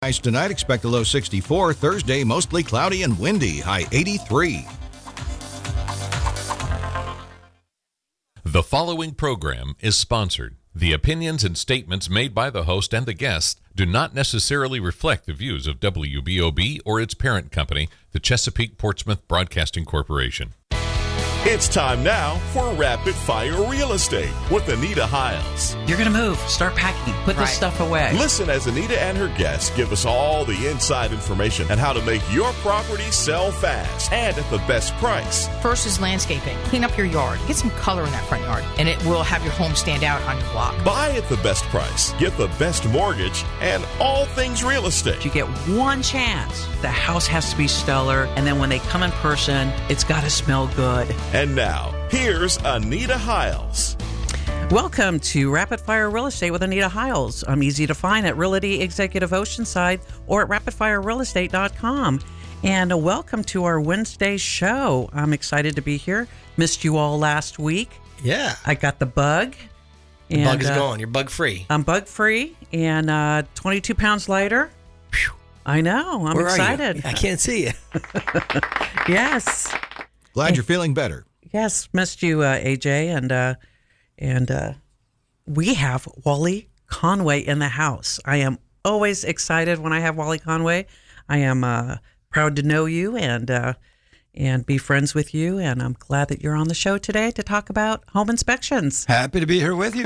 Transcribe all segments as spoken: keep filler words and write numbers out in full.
Nice tonight, expect a low sixty-four. Thursday, mostly cloudy and windy, high eighty-three. The following program is sponsored. The opinions and statements made by the host and the guests do not necessarily reflect the views of W B O B or its parent company, the Chesapeake Portsmouth Broadcasting Corporation. It's time now for Rapid Fire Real Estate with Anita Hiles. You're going to move. Start packing. Put Right. this stuff away. Listen as Anita and her guests give us all the inside information on how to make your property sell fast and at the best price. First is landscaping. Clean up your yard. Get some color in that front yard, and it will have your home stand out on your block. Buy at the best price, get the best mortgage, and all things real estate. You get one chance. The house has to be stellar, and then when they come in person, it's got to smell good. And now, here's Anita Hiles. Welcome to Rapid Fire Real Estate with Anita Hiles. I'm easy to find at Realty Executive Oceanside or at rapid fire real estate dot com. And uh, welcome to our Wednesday show. I'm excited to be here. Missed you all last week. Yeah. I got the bug. The and, bug is uh, gone. You're bug free. I'm bug free and uh, twenty-two pounds lighter. Whew. I know. I'm Where excited. Are you? I can't see you. Yes. Glad you're feeling better. Yes. Missed you, uh, A J. And uh, and uh, we have Wally Conway in the house. I am always excited when I have Wally Conway. I am uh, proud to know you and uh, and be friends with you. And I'm glad that you're on the show today to talk about home inspections. Happy to be here with you.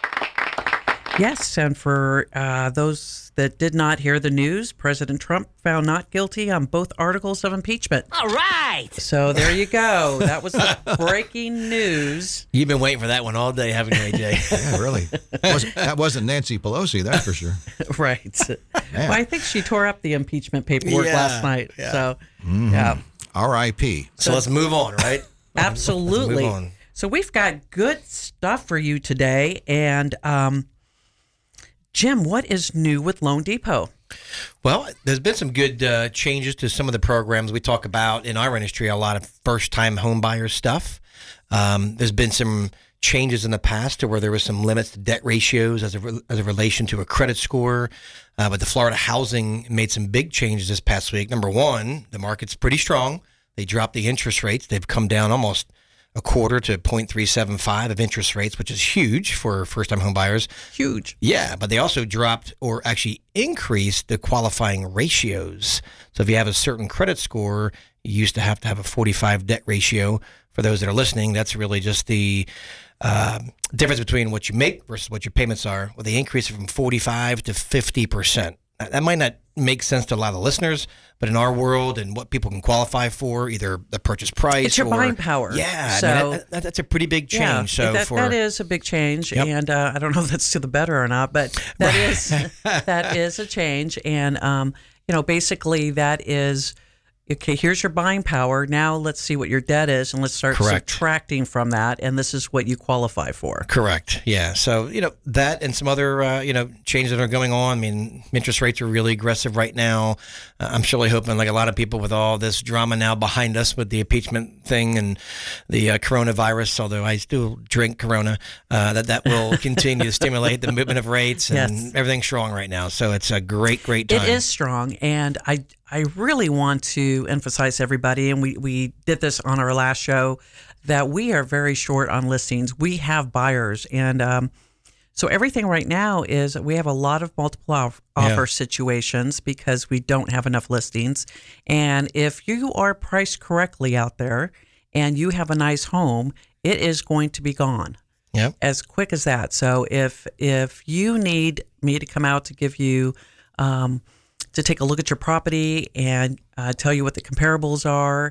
Yes, and for uh, those that did not hear the news, President Trump found not guilty on both articles of impeachment. All right. So there you go. That was the breaking news. You've been waiting for that one all day, haven't you, A J? Yeah, really. Wasn't, that wasn't Nancy Pelosi, that's for sure. Right. Well, I think she tore up the impeachment paperwork Yeah, last night. yeah. So, Mm-hmm. yeah. R I P So let's move on, right? Absolutely. Let's move on. So we've got good stuff for you today. And um, Jim, what is new with Loan Depot? Well, there's been some good uh, changes to some of the programs we talk about in our industry, a lot of first-time home buyer stuff. Um, there's been some changes in the past to where there was some limits to debt ratios as a, re- as a relation to a credit score. Uh, but the Florida Housing made some big changes this past week. Number one, the market's pretty strong. They dropped the interest rates. They've come down almost a quarter to zero point three seven five of interest rates, which is huge for first-time home buyers. Huge. Yeah, but they also dropped or actually increased the qualifying ratios. So if you have a certain credit score, you used to have to have a forty-five debt ratio. For those that are listening, that's really just the uh, difference between what you make versus what your payments are. Well, they increased it from forty-five to fifty percent. That might not make sense to a lot of listeners, but in our world and what people can qualify for, either the purchase price It's your or buying power. Yeah, So- I mean, that, that, that's a pretty big change. Yeah, so that, for that is a big change, Yep. and uh, I don't know if that's to the better or not, but that is that is a change, and um, you know, basically that is okay. Here's your buying power. Now let's see what your debt is, and let's start Correct. subtracting from that, and this is what you qualify for. Correct. Yeah. So, you know, that and some other, uh, you know, changes that are going on. I mean, interest rates are really aggressive right now. Uh, I'm surely hoping, like a lot of people, with all this drama now behind us with the impeachment thing and the uh, coronavirus, although I still drink Corona, uh, that that will continue to stimulate the movement of rates, and Yes. everything's strong right now. So it's a great, great time. It is strong, and I I really want to emphasize to everybody, and we, we did this on our last show, that we are very short on listings. We have buyers, and um, so everything right now is we have a lot of multiple off- offer Yeah. situations because we don't have enough listings. And if you are priced correctly out there and you have a nice home, it is going to be gone. Yep. As quick as that. So if if you need me to come out to give you um, to take a look at your property and uh, tell you what the comparables are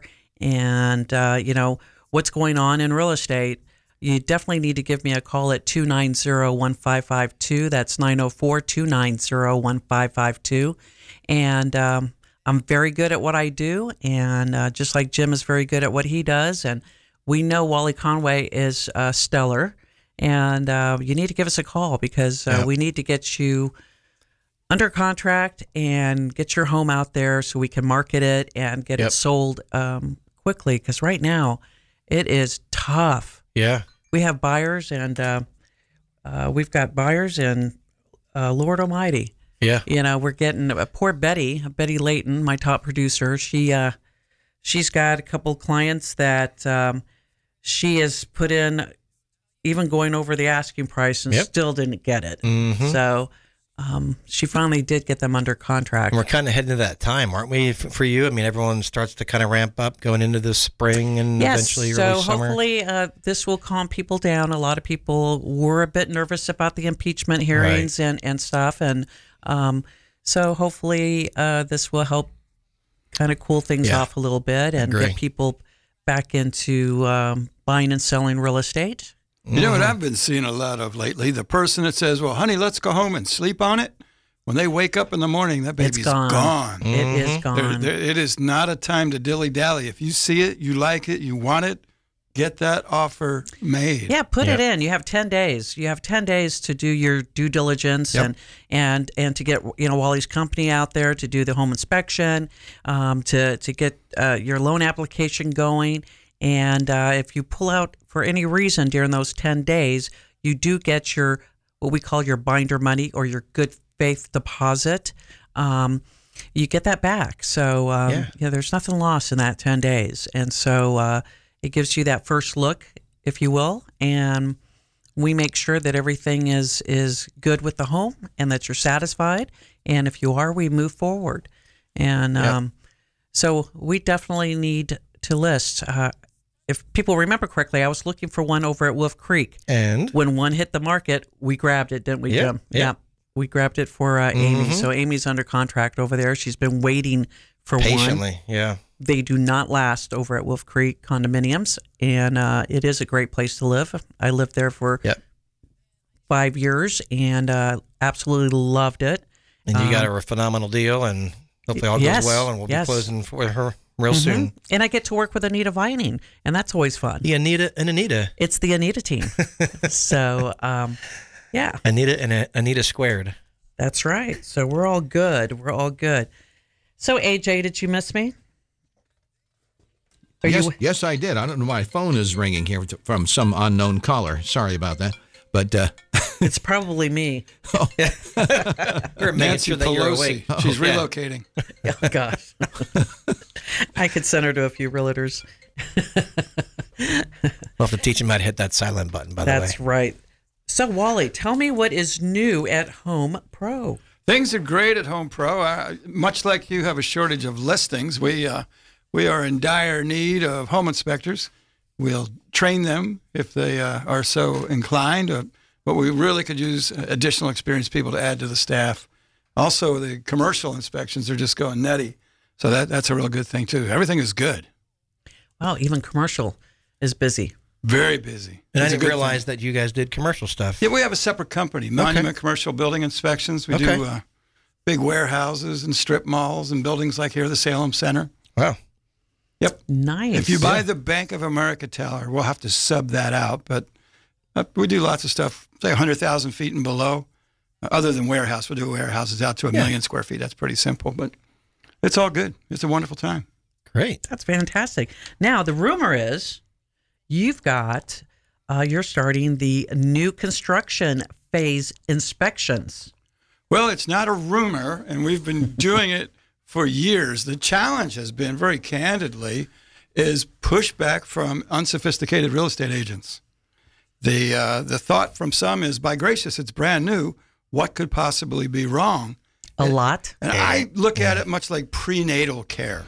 and uh, you know what's going on in real estate, you definitely need to give me a call at two nine zero, one five five two. That's nine oh four, two nine zero, one five five two. And um, I'm very good at what I do, and uh, just like Jim is very good at what he does, and we know Wally Conway is uh, stellar. And uh, you need to give us a call because uh, Yep. we need to get you under contract and get your home out there so we can market it and get Yep. it sold um, quickly. Because right now it is tough. Yeah. We have buyers, and uh, uh, we've got buyers, and uh, Lord Almighty. Yeah. You know, we're getting uh, poor Betty, Betty Layton, my top producer. She, uh, she's got a couple clients that um, she has put in, even going over the asking price, and Yep. still didn't get it. Mm-hmm. So um, she finally did get them under contract. And we're kind of heading to that time, aren't we, f- for you? I mean, everyone starts to kind of ramp up going into the spring and Yes, eventually so early summer. hopefully uh, this will calm people down. A lot of people were a bit nervous about the impeachment hearings and, and stuff. And um, so hopefully uh, this will help kind of cool things Yeah. off a little bit and Agree. get people back into um, buying and selling real estate. You know what I've been seeing a lot of lately? The person that says, well, honey, let's go home and sleep on it. When they wake up in the morning, that baby's It's gone. gone. It is There- gone. there- it is not a time to dilly-dally. If you see it, you like it, you want it, get that offer made. Yeah, put Yep. it in. You have ten days. You have ten days to do your due diligence Yep. and and and to get you know Wally's company out there to do the home inspection, um, to to get uh, your loan application going. And uh, if you pull out for any reason during those ten days, you do get your what we call your binder money or your good faith deposit. Um, you get that back. So um, Yeah. yeah, there's nothing lost in that ten days. And so uh, it gives you that first look, if you will, and we make sure that everything is is good with the home and that you're satisfied. And if you are, we move forward. And Yep. um, so we definitely need to list. Uh, if people remember correctly, I was looking for one over at Wolf Creek. And When one hit the market, we grabbed it, didn't we, Yeah, Jim? yeah. We grabbed it for uh, Amy. Mhm. So Amy's under contract over there. She's been waiting for one. patiently, yeah. They do not last over at Wolf Creek condominiums, and uh, it is a great place to live. I lived there for Yep. five years and uh, absolutely loved it. And you got Um, a phenomenal deal, and hopefully all yes, goes well, and we'll yes. be closing for her real Mhm. soon. And I get to work with Anita Vining, and that's always fun. The Anita and Anita. It's the Anita team. so, um, yeah, Anita and uh, Anita squared. that's right. So we're all good. We're all good. So, A J, did you miss me? Are yes, you? yes, I did. I don't know. My phone is ringing here from some unknown caller. Sorry about that. But uh, It's probably me. We're making Nancy sure that you're Pelosi. awake. She's Yeah. relocating. Oh, gosh. I could send her to a few realtors. We'll have to teach him how to hit that silent button, by That's the way. right. So, Wally, tell me what is new at Home Pro. Things are great at Home Pro. Uh, much like you have a shortage of listings, we uh, we are in dire need of home inspectors. We'll train them if they uh, are so inclined, uh, but we really could use additional experienced people to add to the staff. Also, the commercial inspections are just going nutty, so that that's a real good thing too. Everything is good, Wow, even commercial is busy. very busy. And I It's a didn't good realize thing. that you guys did commercial stuff. Yeah, we have a separate company, Monument Commercial Building Inspections. We Okay. do uh, big warehouses and strip malls and buildings like here, the Salem Center. Wow. Yep. Nice. If you buy the Bank of America tower, we'll have to sub that out. But uh, we do lots of stuff, say one hundred thousand feet and below. Uh, other than warehouse, we'll do warehouses out to a Yeah. million square feet. That's pretty simple, but it's all good. It's a wonderful time. Great. That's fantastic. Now, the rumor is you've got, uh, you're starting the new construction phase inspections. Well, it's not a rumor, and we've been doing it for years. The challenge has been, very candidly, is pushback from unsophisticated real estate agents. The uh, the thought from some is, by gracious, it's brand new. What could possibly be wrong? A lot. And I look at it much like prenatal care.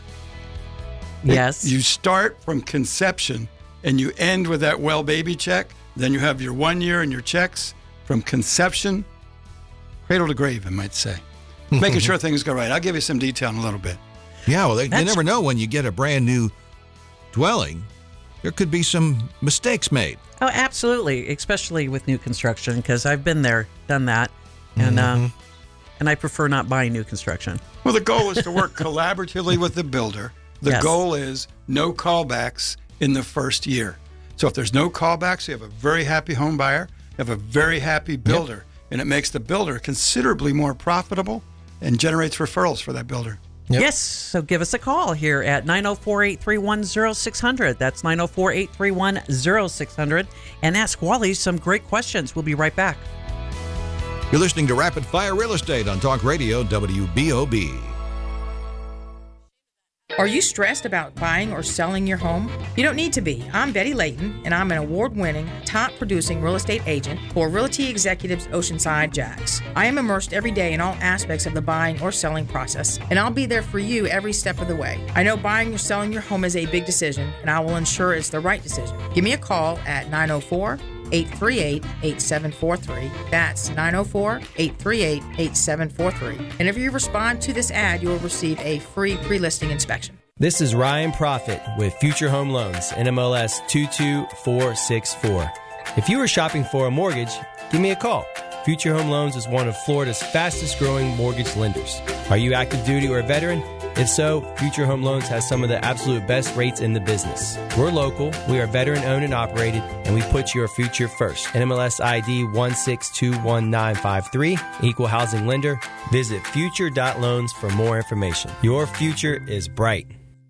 Yes. You start from conception and you end with that well baby check. Then you have your one year and your checks from conception, cradle to grave, I might say. Making sure things go right. I'll give you some detail in a little bit. yeah, well, they, you That's- never know when you get a brand new dwelling. There could be some mistakes made. Oh, absolutely, especially with new construction, because I've been there, done that, and uh, and I prefer not buying new construction. Well, the goal is to work collaboratively with the builder. The Yes. goal is no callbacks in the first year. So if there's no callbacks, you have a very happy home buyer, you have a very happy builder, and it makes the builder considerably more profitable and generates referrals for that builder. Yep. Yes, so give us a call here at nine oh four, eight three one, oh six hundred. That's nine oh four, eight three one, oh six hundred. And ask Wally some great questions. We'll be right back. You're listening to Rapid Fire Real Estate on Talk Radio W B O B. Are you stressed about buying or selling your home? You don't need to be. I'm Betty Layton, and I'm an award-winning, top-producing real estate agent for Realty Executives Oceanside Jax. I am immersed every day in all aspects of the buying or selling process, and I'll be there for you every step of the way. I know buying or selling your home is a big decision, and I will ensure it's the right decision. Give me a call at nine oh four, eight three eight, eight seven four three. That's nine oh four, eight three eight, eight seven four three. And if you respond to this ad, you will receive a free pre-listing inspection. This is Ryan Profit with Future Home Loans, N M L S two two four six four. If you are shopping for a mortgage, give me a call. Future Home Loans is one of Florida's fastest growing mortgage lenders. Are you active duty or a veteran? If so, Future Home Loans has some of the absolute best rates in the business. We're local, we are veteran owned and operated, and we put your future first. N M L S I D one six two one nine five three, Equal Housing Lender. Visit future dot loans for more information. Your future is bright.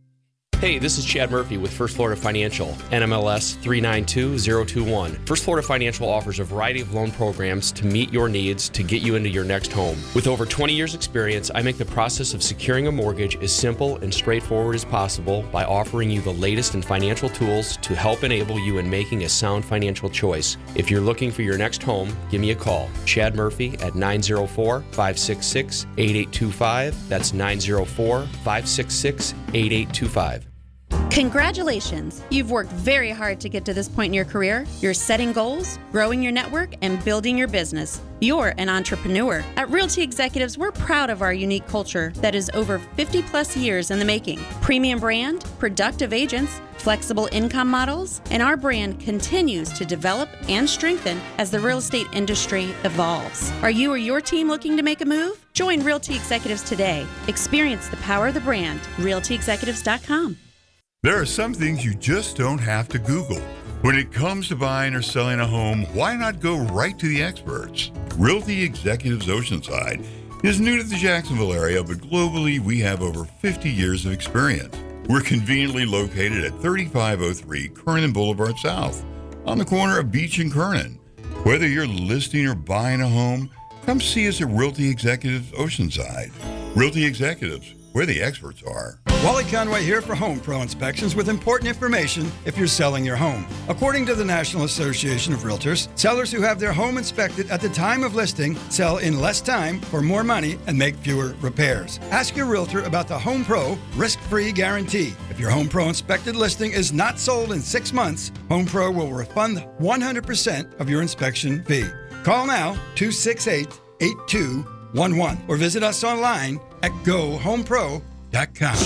Hey, this is Chad Murphy with First Florida Financial, N M L S three nine two zero two one. First Florida Financial offers a variety of loan programs to meet your needs to get you into your next home. With over twenty years experience, I make the process of securing a mortgage as simple and straightforward as possible by offering you the latest in financial tools to help enable you in making a sound financial choice. If you're looking for your next home, give me a call. Chad Murphy at nine oh four, five six six, eight eight two five. That's nine oh four, five six six, eight eight two five. Congratulations! You've worked very hard to get to this point in your career. You're setting goals, growing your network, and building your business. You're an entrepreneur. At Realty Executives, we're proud of our unique culture that is over fifty plus years in the making. Premium brand, productive agents, flexible income models, and our brand continues to develop and strengthen as the real estate industry evolves. Are you or your team looking to make a move? Join Realty Executives today. Experience the power of the brand. realty executives dot com. There are some things you just don't have to Google. When it comes to buying or selling a home, why not go right to the experts? Realty Executives Oceanside is new to the Jacksonville area, but globally we have over fifty years of experience. We're conveniently located at thirty-five oh three Kernan Boulevard South, on the corner of Beach and Kernan. Whether you're listing or buying a home, come see us at Realty Executives Oceanside. Realty Executives, where the experts are. Wally Conway here for Home Pro Inspections with important information if you're selling your home. According to the National Association of Realtors, sellers who have their home inspected at the time of listing sell in less time for more money and make fewer repairs. Ask your realtor about the Home Pro risk-free guarantee. If your Home Pro inspected listing is not sold in six months, Home Pro will refund one hundred percent of your inspection fee. Call now, two six eight, eight two one one, or visit us online at go home pro dot com.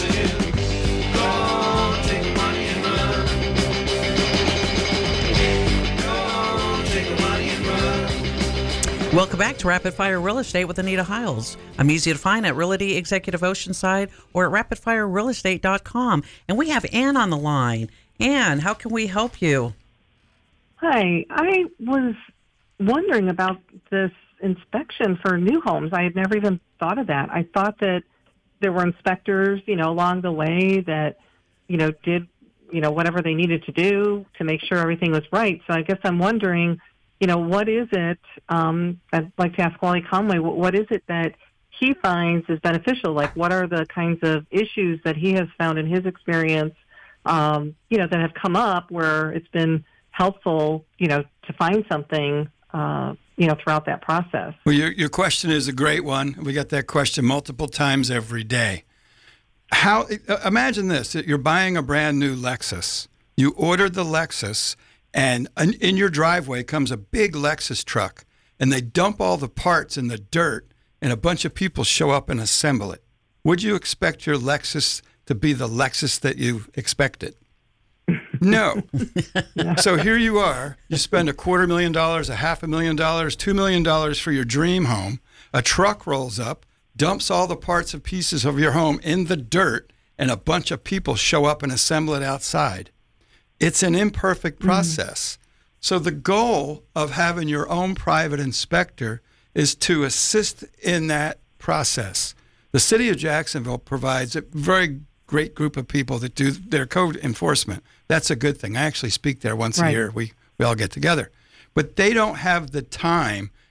Welcome back to Rapid Fire Real Estate with Anita Hiles. I'm easy to find at Realty Executive Oceanside or at rapid fire real estate dot com. And we have Ann on the line. Ann, how can we help you? Hi, I was wondering about this inspection for new homes. I had never even thought of that. I thought that there were inspectors, you know, along the way that, you know, did, you know, whatever they needed to do to make sure everything was right. So I guess I'm wondering, you know, what is it, um, I'd like to ask Wally Conway, what, what is it that he finds is beneficial? Like, what are the kinds of issues that he has found in his experience, um, you know, that have come up where it's been helpful, you know, to find something, uh, you know, throughout that process? Well, your, your question is a great one. We get that question multiple times every day. How? Imagine this. You're buying a brand new Lexus. You ordered the Lexus, and in your driveway comes a big Lexus truck, and they dump all the parts in the dirt, and a bunch of people show up and assemble it. Would you expect your Lexus to be the Lexus that you expected? No. So here you are. You spend a quarter million dollars, a half a million dollars, two million dollars for your dream home. A truck rolls up, dumps all the parts and pieces of your home in the dirt, and a bunch of people show up and assemble it outside. It's an imperfect process. Mm-hmm. So the goal of having your own private inspector is to assist in that process. The city of Jacksonville provides a very great group of people that do their code enforcement. That's a good thing. I actually speak there once right. a year. We we all get together. But they don't have the time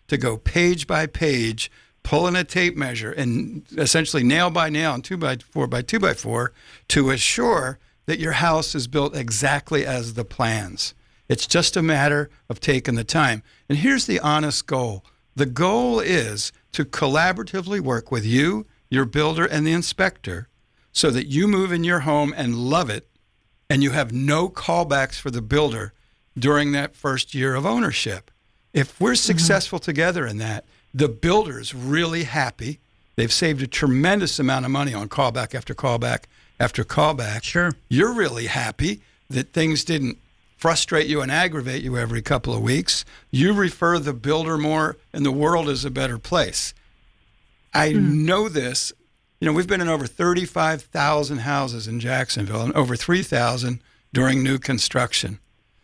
to go page by page, pulling a tape measure and essentially nail by nail and two by four by two by four to assure that your house is built exactly as the plans. It's just a matter of taking the time. And here's the honest goal. The goal is to collaboratively work with you, your builder, and the inspector so that you move in your home and love it, and you have no callbacks for the builder during that first year of ownership. If we're successful mm-hmm. together in that, the builder's really happy. They've saved a tremendous amount of money on callback after callback after callback. Sure. You're really happy that things didn't frustrate you and aggravate you every couple of weeks. You refer the builder more, and the world is a better place. I mm. know this. You know, we've been in over thirty-five thousand houses in Jacksonville and over three thousand during new construction.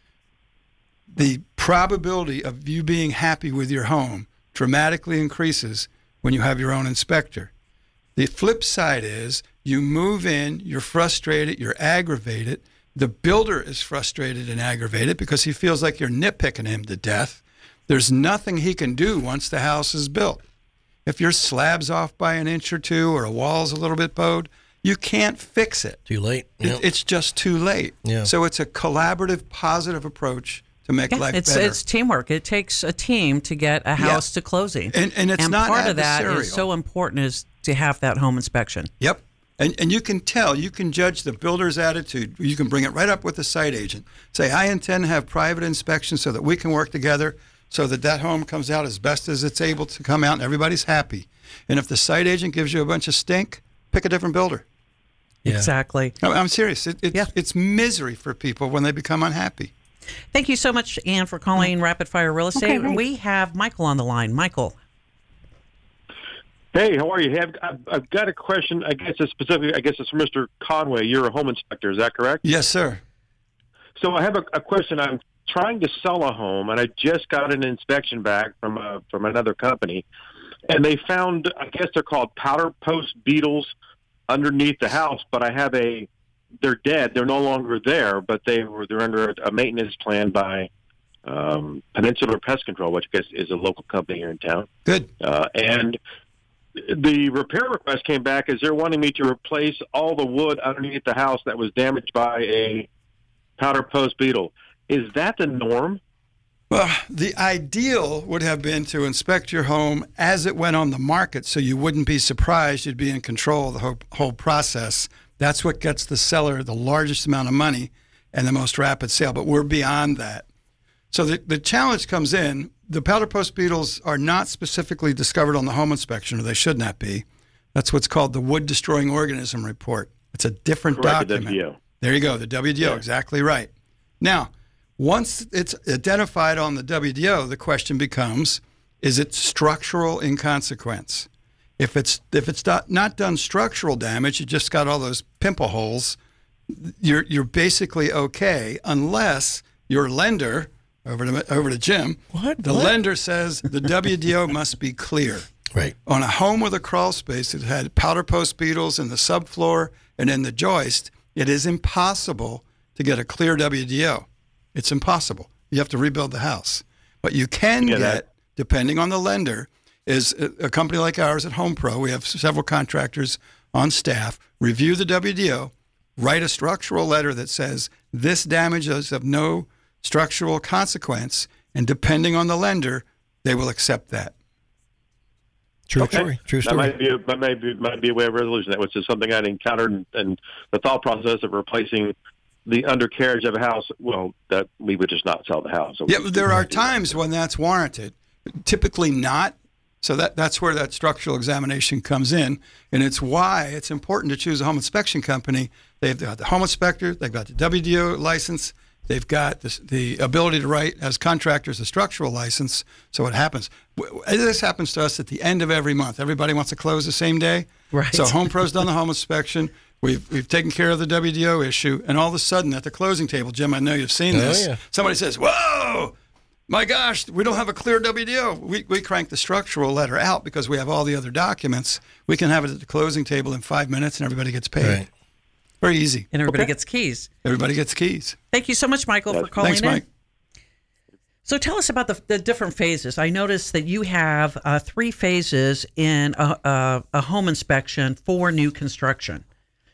The probability of you being happy with your home dramatically increases when you have your own inspector. The flip side is you move in, you're frustrated, you're aggravated. The builder is frustrated and aggravated because he feels like you're nitpicking him to death. There's nothing he can do once the house is built. If your slab's off by an inch or two or a wall's a little bit bowed, you can't fix it. Too late. It, Yep. It's just too late. Yeah. So it's a collaborative, positive approach to make Yeah, life it's, better. It's teamwork. It takes a team to get a house Yeah. to closing. And, and it's not part of that adversarial. is so important is to have that home inspection. Yep. And and you can tell, you can judge the builder's attitude. You can bring it right up with the site agent. Say, I intend to have private inspection so that we can work together so that that home comes out as best as it's able to come out and everybody's happy. And if the site agent gives you a bunch of stink, pick a different builder. Yeah. Exactly. No, I'm serious. It, it's, Yeah. it's misery for people when they become unhappy. Thank you so much, Ann, for calling Rapid Fire Real Estate. Okay, thanks. We have Michael on the line. Michael. Hey, how are you? Hey, I've, I've, I've got a question. I guess it's specific. I guess it's for Mister Conway. You're a home inspector. Is that correct? Yes, sir. So I have a, a question. I'm trying to sell a home, and I just got an inspection back from a, from another company, and they found, I guess they're called powder post beetles underneath the house. But I have a, they're dead. They're no longer there, but they were they're under a maintenance plan by um, Peninsular Pest Control, which I guess is a local company here in town. Good. Uh, and the repair request came back as they're wanting me to replace all the wood underneath the house that was damaged by a powder post beetle. Is that the norm? Well, the ideal would have been to inspect your home as it went on the market so you wouldn't be surprised. You'd be in control of the whole, whole process. That's what gets the seller the largest amount of money and the most rapid sale. But we're beyond that. So the, the challenge comes in. The powder post beetles are not specifically discovered on the home inspection, or they should not be. That's what's called the Wood Destroying Organism Report. It's a different Correct, the document. W D O. There you go, the W D O, Yeah. exactly right. Now, once it's identified on the W D O, the question becomes, is it structural inconsequence? If it's if it's not, not done structural damage, you just got all those pimple holes, you're you're basically okay, unless your lender, over to over to Jim, What? the What? lender says the W D O must be clear. Right. On a home with a crawl space that had powder post beetles in the subfloor and in the joist, it is impossible to get a clear W D O. It's impossible. You have to rebuild the house. What you can Yeah, get, that- depending on the lender, is a, a company like ours at Home Pro. We have several contractors on staff. Review the W D O, write a structural letter that says this damage is of no structural consequence, and depending on the lender, they will accept that. True Okay. story. True That story. might be a, that might be might be a way of resolution. That was just something I'd encountered, and, and the thought process of replacing the undercarriage of a house. Well, that we would just not sell the house. So Yeah, we- there are times when that's warranted. Typically not. So that that's where that structural examination comes in, and it's why it's important to choose a home inspection company. They've got the home inspector, they've got the W D O license, they've got this, the ability to write as contractors a structural license. So what happens? W- This happens to us at the end of every month. Everybody wants to close the same day. Right. So Home Pro's done the home inspection. We've we've taken care of the W D O issue, and all of a sudden at the closing table, Jim, I know you've seen Oh, this. yeah. Somebody says, "Whoa, my gosh, we don't have a clear W D O." We we crank the structural letter out because we have all the other documents. We can have it at the closing table in five minutes, and everybody gets paid. Right. Very easy. And everybody Okay. gets keys. Everybody gets keys. Thank you so much, Michael, for calling Thanks, in. Mike. So tell us about the, the different phases. I noticed that you have uh, three phases in a, a, a home inspection for new construction.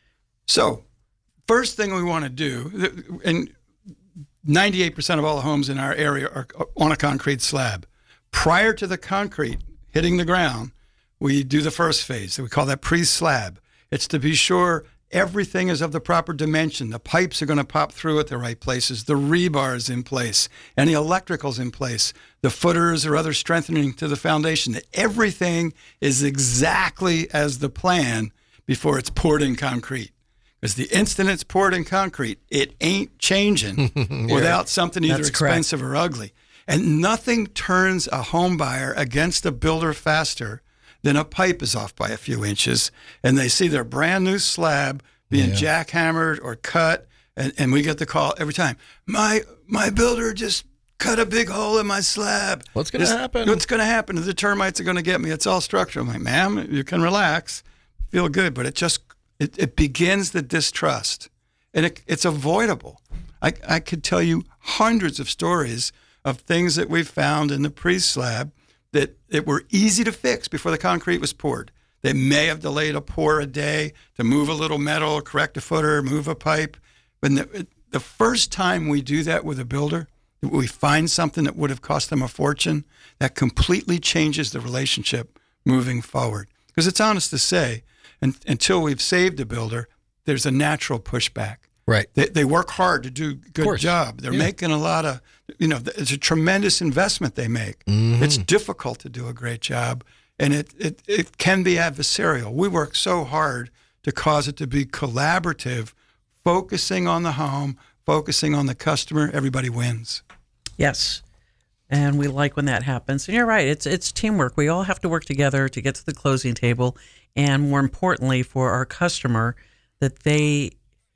So first thing we want to do, and ninety-eight percent of all the homes in our area are on a concrete slab. Prior to the concrete hitting the ground, we do the first phase. We call that pre-slab. It's to be sure everything is of the proper dimension. The pipes are going to pop through at the right places. The rebar is in place. Any electrical's in place. The footers or other strengthening to the foundation. That everything is exactly as the plan before it's poured in concrete. Because the instant it's poured in concrete, it ain't changing yeah. without something either That's expensive correct. or ugly. And nothing turns a home buyer against a builder faster than a pipe is off by a few inches, and they see their brand new slab being yeah. jackhammered or cut, and, and we get the call every time. My my builder just cut a big hole in my slab. What's going to happen? What's going to happen? The termites are going to get me. It's all structural. I'm like, ma'am, you can relax, feel good, but it just it, it begins the distrust, and it, it's avoidable. I I could tell you hundreds of stories of things that we found in the pre-slab that, that were easy to fix before the concrete was poured. They may have delayed a pour a day to move a little metal, correct a footer, move a pipe. But the, the first time we do that with a builder, we find something that would have cost them a fortune, that completely changes the relationship moving forward. Because it's honest to say, and, until we've saved a builder, there's a natural pushback. Right. They, they work hard to do a good job. They're yeah. making a lot of, you know, it's a tremendous investment they make. Mm-hmm. It's difficult to do a great job, and it, it, it can be adversarial. We work so hard to cause it to be collaborative, focusing on the home, focusing on the customer. Everybody wins. Yes. And we like when that happens. And you're right. It's it's teamwork. We all have to work together to get to the closing table. And more importantly, for our customer, that they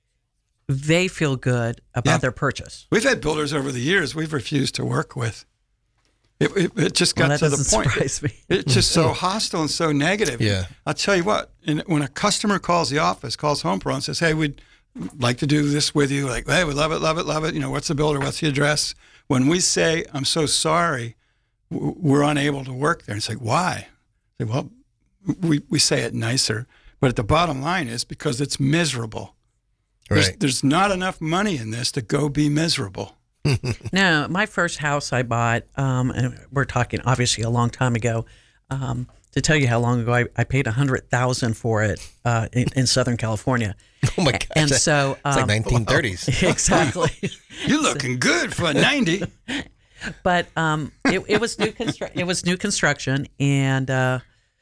they feel good about yeah. their purchase. We've had builders over the years we've refused to work with. It, it, it just got well, to the point. Surprise me. It, it's just so hostile and so negative. Yeah. I'll tell you what, in, when a customer calls the office, calls Home Pro and says, hey, we'd like to do this with you. Like, hey, we love it, love it, love it. You know, what's the builder? What's the address? When we say, I'm so sorry, we're unable to work there. And say, why? I say, well, we, we say it nicer. But at the bottom line is because it's miserable. There's, Right. there's not enough money in this to go be miserable. No, my first house I bought, um, and we're talking obviously a long time ago. Um, to tell you how long ago I, I paid a hundred thousand for it uh, in, in Southern California. Oh my gosh! And so um, it's like nineteen thirties. Exactly. You're looking good for a ninety. But um, it, it was new constru- It was new construction, and uh,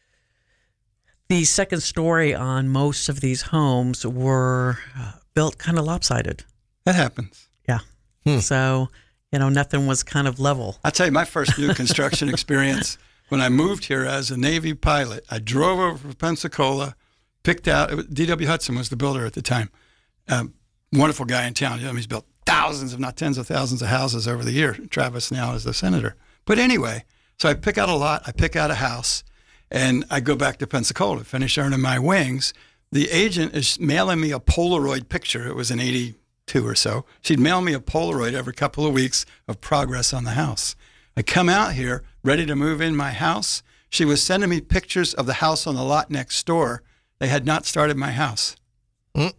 the second story on most of these homes were uh, built kind of lopsided. That happens. Yeah. Hmm. So, you know, nothing was kind of level. I'll tell you my first new construction experience. When I moved here as a Navy pilot, I drove over from Pensacola, picked out, it was, D W Hudson was the builder at the time. Um, wonderful guy in town. You know, he's built thousands, if not tens of thousands of houses over the year. Travis now is the senator. But anyway, so I pick out a lot, I pick out a house, and I go back to Pensacola, finish earning my wings. The agent is mailing me a Polaroid picture. It was in eighty-two or so. She'd mail me a Polaroid every couple of weeks of progress on the house. I come out here ready to move in my house. She was sending me pictures of the house on the lot next door. They had not started my house. Mm.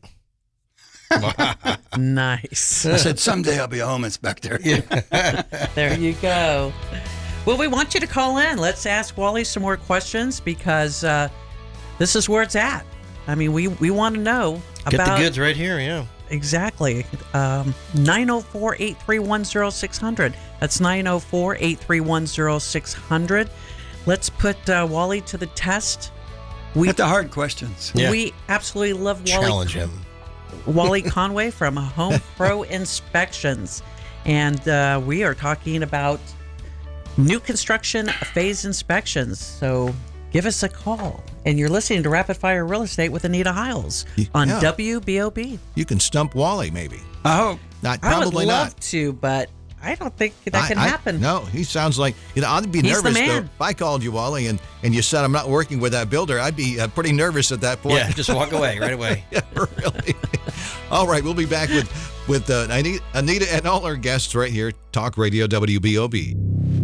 Nice. I said, someday I'll be a home inspector. There you go. Well, we want you to call in. Let's ask Wally some more questions because uh, this is where it's at. I mean, we, we want to know Get about... the goods right here, yeah. Exactly. Um, nine oh four, eight three one, oh six hundred. That's nine oh four, eight three one, oh six hundred. Let's put uh, Wally to the test. We Get the hard questions. Yeah. We absolutely love Wally. Challenge him. Wally Conway from Home Pro Inspections. And uh, we are talking about new construction phase inspections. So give us a call. And you're listening to Rapid Fire Real Estate with Anita Hiles on Yeah. W B O B. You can stump Wally, maybe. I hope. Not I would probably love not. to, but I don't think that I- can I- happen. No, he sounds like, you know, I'd be He's the nervous, though. man. If I called you, Wally, and, and you said I'm not working with that builder, I'd be uh, pretty nervous at that point. Yeah, just walk away right away. Yeah, really. All right, we'll be back with, with uh, Anita, Anita and all our guests right here, Talk Radio W B O B.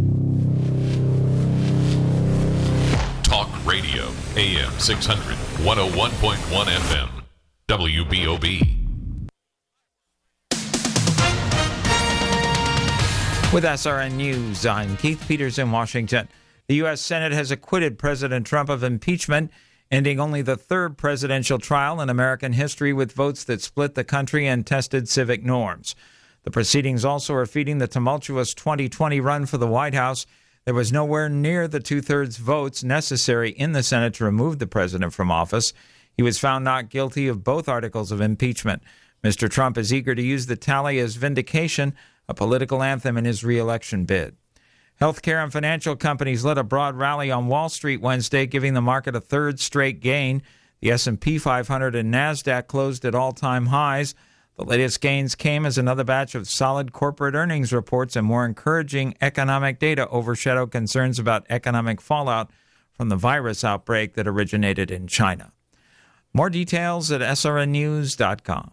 Talk Radio, A M six hundred, one oh one point one F M, W B O B. With S R N News, I'm Keith Peters in Washington. The U S Senate has acquitted President Trump of impeachment, ending only the third presidential trial in American history with votes that split the country and tested civic norms. The proceedings also are feeding the tumultuous twenty twenty run for the White House. There was nowhere near the two-thirds votes necessary in the Senate to remove the president from office. He was found not guilty of both articles of impeachment. Mister Trump is eager to use the tally as vindication, a political anthem in his re-election bid. Healthcare and financial companies led a broad rally on Wall Street Wednesday, giving the market a third straight gain. The S and P five hundred and NASDAQ closed at all-time highs. The latest gains came as another batch of solid corporate earnings reports and more encouraging economic data overshadowed concerns about economic fallout from the virus outbreak that originated in China. More details at S R N news dot com.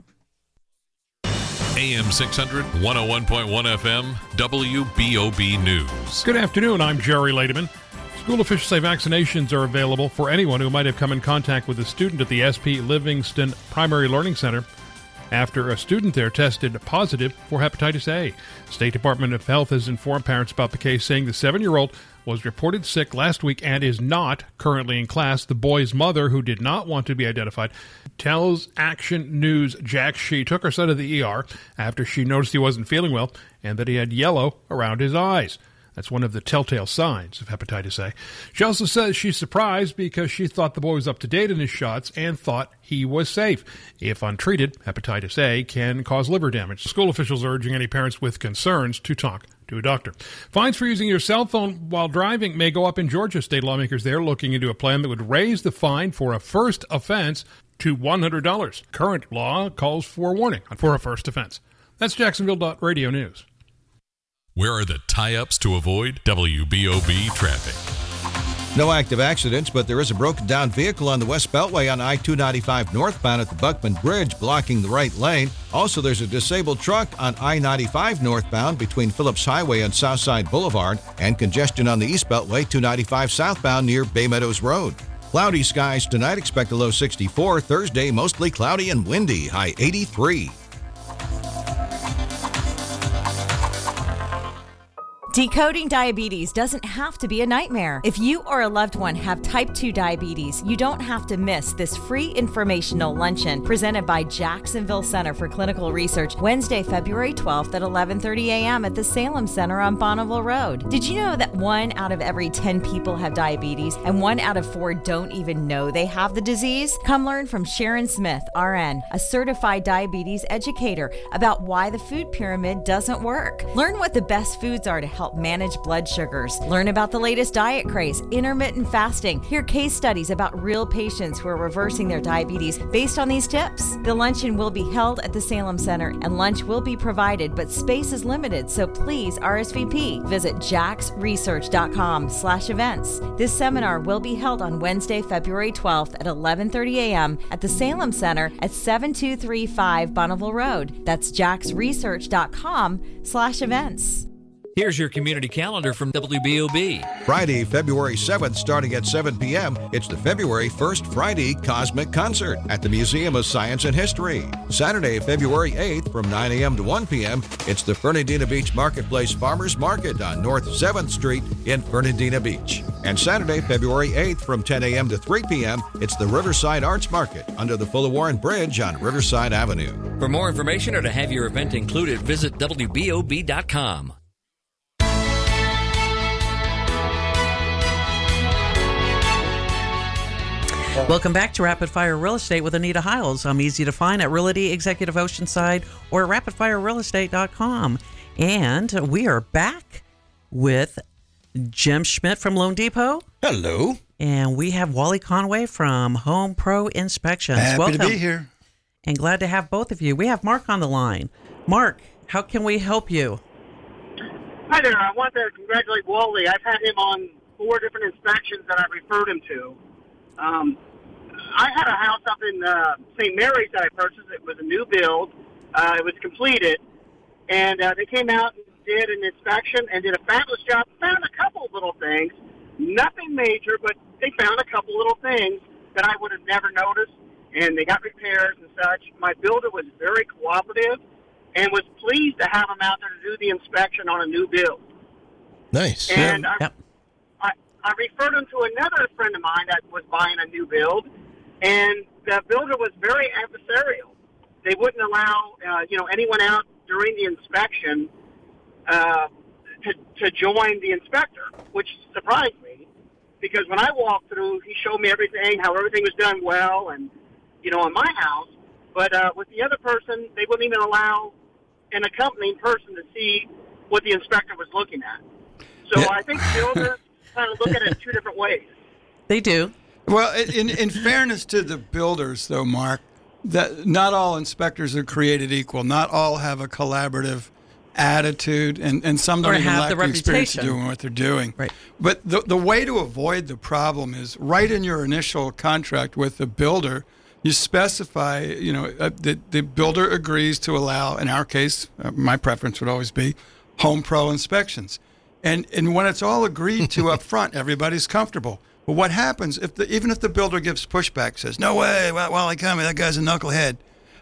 A M six hundred, one oh one point one F M, W B O B News. Good afternoon. I'm Jerry Lademan. School officials say vaccinations are available for anyone who might have come in contact with a student at the S P Livingston Primary Learning Center after a student there tested positive for hepatitis A. State Department of Health has informed parents about the case, saying the seven-year-old was reported sick last week and is not currently in class. The boy's mother, who did not want to be identified, tells Action News Jax she took her son to the E R after she noticed he wasn't feeling well and that he had yellow around his eyes. That's one of the telltale signs of hepatitis A. She also says she's surprised because she thought the boy was up to date in his shots and thought he was safe. If untreated, hepatitis A can cause liver damage. School officials are urging any parents with concerns to talk to a doctor. Fines for using your cell phone while driving may go up in Georgia. State lawmakers there looking into a plan that would raise the fine for a first offense to one hundred dollars. Current law calls for warning for a first offense. That's Jacksonville dot radio news. Where are the tie-ups to avoid W B O B traffic? No active accidents, but there is a broken down vehicle on the West Beltway on I two ninety-five northbound at the Buckman Bridge, blocking the right lane. Also, there's a disabled truck on I ninety-five northbound between Phillips Highway and Southside Boulevard, and congestion on the East Beltway two ninety-five southbound near Bay Meadows Road. Cloudy skies tonight, expect a low sixty-four. Thursday, mostly cloudy and windy, high eighty-three. Decoding diabetes doesn't have to be a nightmare. If you or a loved one have type two diabetes, you don't have to miss this free informational luncheon presented by Jacksonville Center for Clinical Research Wednesday, February twelfth at eleven thirty a.m. at the Salem Center on Bonneville Road. Did you know that one out of every ten people have diabetes and one out of four don't even know they have the disease? Come learn from Sharon Smith, R N, a certified diabetes educator, about why the food pyramid doesn't work. Learn what the best foods are to help manage blood sugars. Learn about the latest diet craze, intermittent fasting. Hear case studies about real patients who are reversing their diabetes based on these tips. The luncheon will be held at the Salem Center, and lunch will be provided, but space is limited, so please R S V P. Visit jax research dot com slash events. This seminar will be held on Wednesday, February twelfth at eleven thirty a.m. at the Salem Center at seven two three five Bonneville Road. That's jax research dot com slash events. Here's your community calendar from W B O B. Friday, February seventh, starting at seven p.m., it's the February first Friday Cosmic Concert at the Museum of Science and History. Saturday, February eighth, from nine a.m. to one p.m., it's the Fernandina Beach Marketplace Farmers Market on North seventh Street in Fernandina Beach. And Saturday, February eighth, from ten a.m. to three p.m., it's the Riverside Arts Market under the Fuller Warren Bridge on Riverside Avenue. For more information or to have your event included, visit W B O B dot com. Welcome back to Rapid Fire Real Estate with Anita Hiles. I'm easy to find at Realty Executive Oceanside or at rapid fire real estate dot com. And we are back with Jim Schmidt from Loan Depot. Hello. And we have Wally Conway from Home Pro Inspections. Happy Welcome. to be here. And glad to have both of you. We have Mark on the line. Mark, how can we help you? Hi there. I want to congratulate Wally. I've had him on four different inspections that I've referred him to. Um, I had a house up in uh, Saint Mary's that I purchased. It was a new build. Uh, it was completed. And uh, they came out and did an inspection and did a fabulous job. Found a couple little things. Nothing major, but they found a couple little things that I would have never noticed. And they got repairs and such. My builder was very cooperative and was pleased to have him out there to do the inspection on a new build. Nice. And yeah. I, Yep. I, I referred him to another friend of mine that was buying a new build, and the builder was very adversarial. They wouldn't allow, uh, you know, anyone out during the inspection uh, to, to join the inspector, which surprised me, because when I walked through, he showed me everything, how everything was done well, and, you know, in my house. But uh, with the other person, they wouldn't even allow an accompanying person to see what the inspector was looking at. So Yeah. I think builders kind of look at it two different ways. They do. Well, in, in fairness to the builders, though, Mark, that not all inspectors are created equal. Not all have a collaborative attitude, and, and some don't Or even have lack the the, experience of reputation. doing what they're doing. Right. But the, the way to avoid the problem is right in your initial contract with the builder, you specify, you know, uh, the, the builder agrees to allow, in our case, uh, my preference would always be Home Pro inspections. And and when it's all agreed to up front, everybody's comfortable. But what happens if the even if the builder gives pushback, says, no way, while well, I come, that guy's a knucklehead,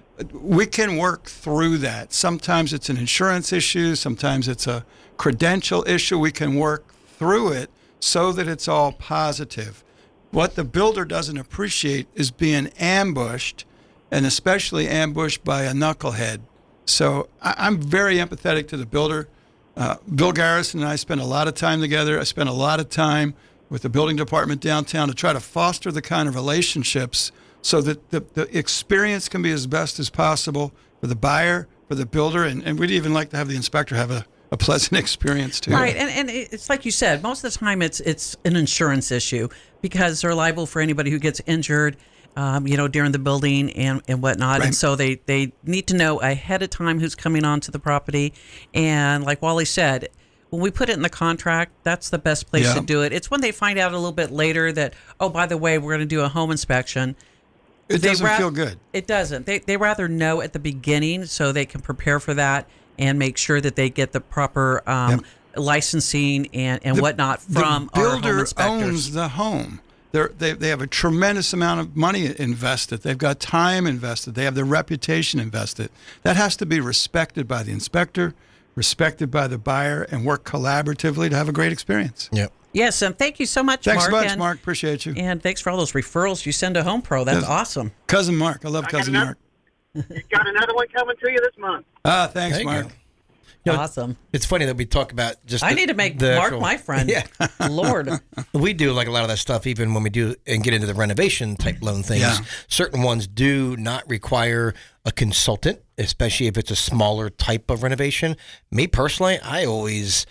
we can work through that. Sometimes it's an insurance issue. Sometimes it's a credential issue. We can work through it so that it's all positive. What the builder doesn't appreciate is being ambushed, and especially ambushed by a knucklehead. So I, I'm very empathetic to the builder. Uh, Bill Garrison and I spent a lot of time together. I spent a lot of time with the building department downtown to try to foster the kind of relationships so that the, the experience can be as best as possible for the buyer, for the builder, and, and we'd even like to have the inspector have a, a pleasant experience too. Right, and, and it's like you said, most of the time it's it's an insurance issue because they're liable for anybody who gets injured, um, you know, during the building and, and whatnot. Right. And so they, they need to know ahead of time who's coming onto the property. And like Wally said, when we put it in the contract, that's the best place Yeah. to do it. It's when they find out a little bit later that, oh, by the way, we're going to do a home inspection. It They doesn't ra- feel good. It doesn't. They they rather know at the beginning so they can prepare for that and make sure that they get the proper um, licensing and, and The- whatnot from the our home builder inspectors. owns the home. They're, they they have a tremendous amount of money invested. They've got time invested. They have their reputation invested. That has to be respected by the inspector, respected by the buyer, and work collaboratively to have a great experience. Yep. Yes, and thank you so much, Thanks Mark. so much, and, Mark. Appreciate you. And thanks for all those referrals you send to Home Pro. That's Yes. awesome. Cousin Mark. I love I got Cousin another- Mark. Got another one coming to you this month. Ah, thanks, There you Mark. go. You know, Awesome. It's funny that we talk about just. I the- need to make the Mark actual- my friend. Yeah, Lord. we do like a lot of that stuff even when we do and get into the renovation type loan things. Yeah. Certain ones do not require a consultant, especially if it's a smaller type of renovation. Me personally, I always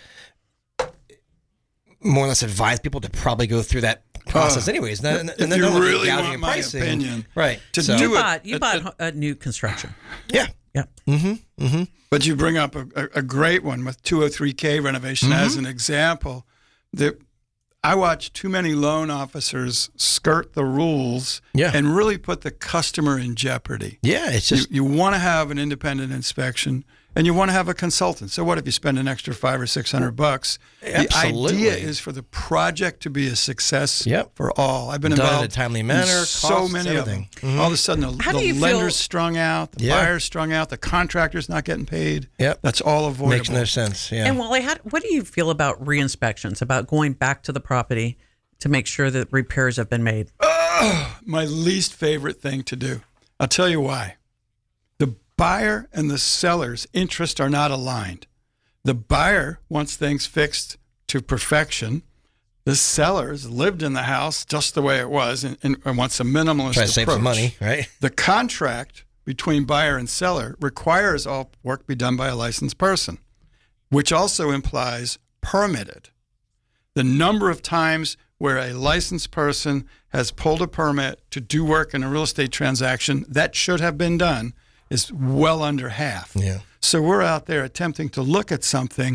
more or less advise people to probably go through that process, Uh, anyways. And, and if then you they'll look at really gouging want and my pricing. opinion, right? to So- do You it- bought, you it- bought a new construction. yeah, Yeah. mm-hmm, mm-hmm. But you bring up a, a, a great one with two oh three K renovation Mm-hmm. as an example. That I watch too many loan officers skirt the rules Yeah. and really put the customer in jeopardy. Yeah, it's just You, you want to have an independent inspection, and you want to have a consultant. So what if you spend an extra five or six hundred bucks? Absolutely. The idea is for the project to be a success Yep. for all. I've been Done in a involved timely in manner, so costs, many everything. of them. Mhm. All of a sudden, the, How do the you feel- lender's strung out, the Yeah. buyer's strung out, the contractor's not getting paid. Yep. That's all avoidable. makes no sense. Yeah. And Wally, how, what do you feel about re-inspections, about going back to the property to make sure that repairs have been made? My least favorite thing to do. I'll tell you why. The buyer and the seller's interests are not aligned. The buyer wants things fixed to perfection. The seller's lived in the house just the way it was and, and, and wants a minimalist Try to approach. save some money, right? The contract between buyer and seller requires all work be done by a licensed person, which also implies permitted. The number of times where a licensed person has pulled a permit to do work in a real estate transaction that should have been done is well under half. Yeah. So we're out there attempting to look at something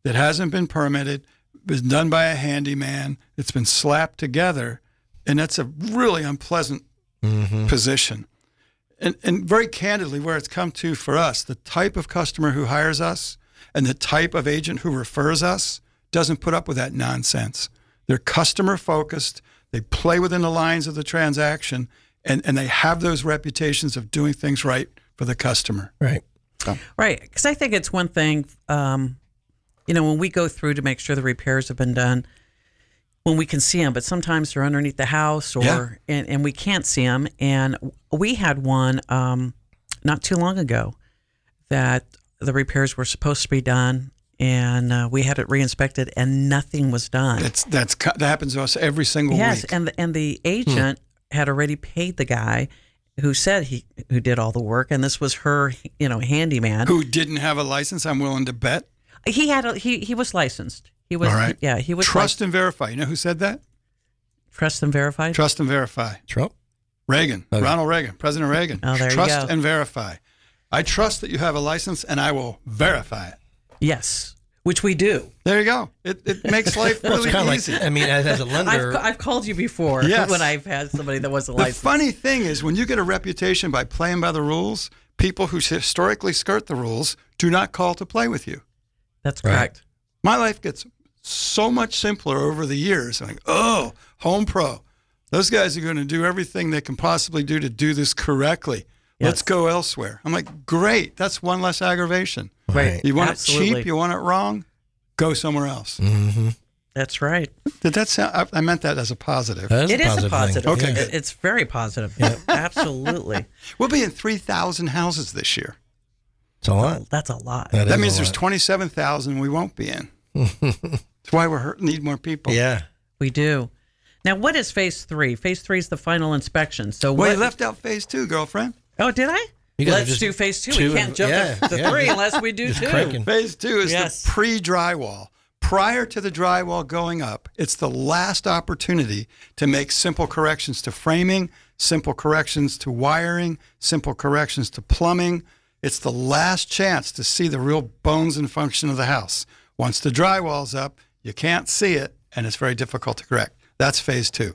that hasn't been permitted, been done by a handyman, it's been slapped together, and that's a really unpleasant mm-hmm. position. And, and very candidly, where it's come to for us, the type of customer who hires us and the type of agent who refers us doesn't put up with that nonsense. They're customer focused. They play within the lines of the transaction, and, and they have those reputations of doing things right for the customer. Right. So. Right. Because I think it's one thing, um, you know, when we go through to make sure the repairs have been done, when we can see them, but sometimes they're underneath the house or Yeah. and, and we can't see them. And we had one um, not too long ago that the repairs were supposed to be done, and uh, we had it re-inspected, and nothing was done. That's that's that happens to us every single yes, week. and the, and the agent hmm. had already paid the guy who said he who did all the work, and this was her, you know, handyman who didn't have a license. I'm willing to bet he had a, he he was licensed. He was all right. Yeah, he was trust lic- and verify. You know who said that? Trust and verify. Trust and verify. Trump, Reagan, okay. Ronald Reagan, President Reagan. Oh, there trust you go. and verify. I trust that you have a license, and I will verify it. Yes. Which we do. There you go. It it makes life well, really it's kind easy. Of like, I mean, as, as a lender, I've, I've called you before Yes. when I've had somebody that wasn't The licensed. funny thing is, when you get a reputation by playing by the rules, people who historically skirt the rules do not call to play with you. That's correct. My life gets so much simpler over the years. I'm like, oh, Home Pro. Those guys are going to do everything they can possibly do to do this correctly. Yes. Let's go elsewhere. I'm like, great. That's one less aggravation. Right. You want Absolutely. it cheap? You want it wrong? Go somewhere else. Mm-hmm. That's right. Did that sound? I, I meant that as a positive. That is It a is positive a positive. thing. Okay, It- good. It's very positive. Absolutely. We'll be in three thousand houses this year. It's a lot. That's a lot. That, That is means a there's lot. twenty-seven thousand we won't be in. That's why we are need more people. Yeah. We do. Now, what is phase three? Phase three is the final inspection. So Well, what? you left out phase two, girlfriend. Oh, did I? You guys are Let's just do phase two. two We can't and- jump yeah, to, to yeah. three unless we do Just two. cranking. Phase two is Yes. the pre-drywall. Prior to the drywall going up, it's the last opportunity to make simple corrections to framing, simple corrections to wiring, simple corrections to plumbing. It's the last chance to see the real bones and function of the house. Once the drywall's up, you can't see it, and it's very difficult to correct. That's phase two.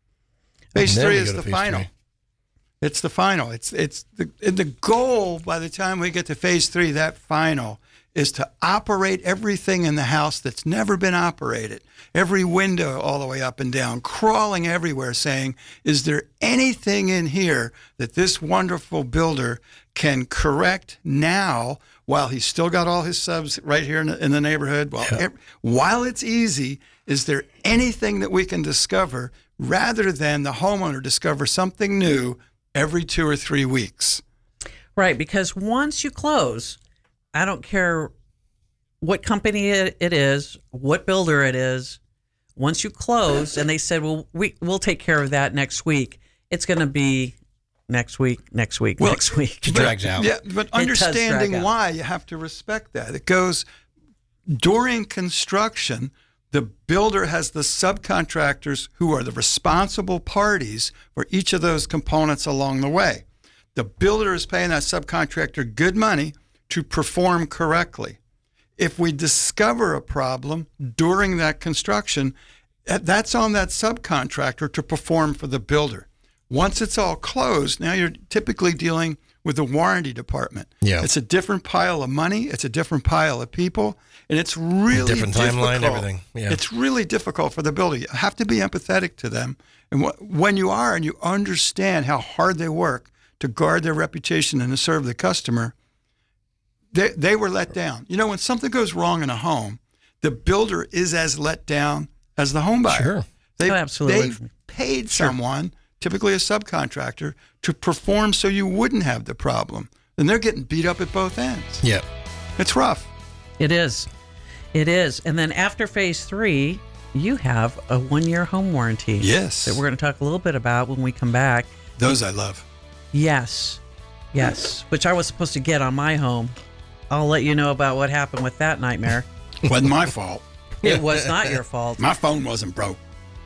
Phase And then three we is go to the phase final. three. It's the final. It's it's the and the goal by the time we get to phase three, that final, is to operate everything in the house that's never been operated. Every window all the way up and down, crawling everywhere, saying, is there anything in here that this wonderful builder can correct now while he's still got all his subs right here in the, in the neighborhood? While, Yeah. ev- while it's easy, is there anything that we can discover rather than the homeowner discover something new every two or three weeks? Right, because once you close, I don't care what company it, it is, what builder it is. Once you close, and they said, "Well, we we'll take care of that next week," it's going to be next week, next week, Well, next week. It drags out. Yeah, but It does understanding drag out. why, you have to respect that. It goes during construction, the builder has the subcontractors who are the responsible parties for each of those components along the way. The builder is paying that subcontractor good money to perform correctly. If we discover a problem during that construction, that's on that subcontractor to perform for the builder. Once it's all closed, now you're typically dealing with the warranty department. Yeah. It's a different pile of money. It's a different pile of people. And it's really Different timeline, difficult. everything. Yeah. It's really difficult for the builder. You have to be empathetic to them. And wh- when you are and you understand how hard they work to guard their reputation and to serve the customer, they, they were let down. You know, when something goes wrong in a home, the builder is as let down as the home buyer. Sure. They've, Oh, absolutely. They've paid someone, typically a subcontractor, to perform so you wouldn't have the problem. And they're getting beat up at both ends. Yeah. It's rough. It is. It is. And then after phase three, you have a one-year home warranty. Yes. That we're going to talk a little bit about when we come back. Those I love. Yes. Yes. Which I was supposed to get on my home. I'll let you know about what happened with that nightmare. Wasn't my fault. It was not your fault. My phone wasn't broke.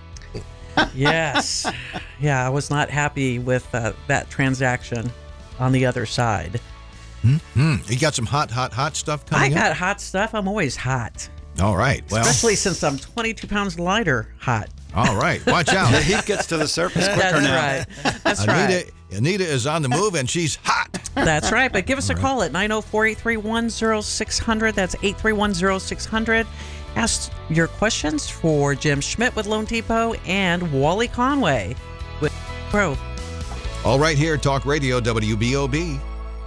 Yes. Yeah, I was not happy with uh, that transaction on the other side. Mm-hmm. You got some hot, hot, hot stuff I coming got up? hot stuff. I'm always hot. All right. Well, especially since I'm twenty-two pounds lighter hot. All right. Watch out. The heat gets to the surface quicker That's now. right. That's Anita, right. Anita is on the move, and she's hot. That's right. But give us a call at nine oh four, eight three one, oh six hundred. That's eight three one, oh six hundred. Ask your questions for Jim Schmidt with Loan Depot and Wally Conway with Pro. All right here, Talk Radio W B O B.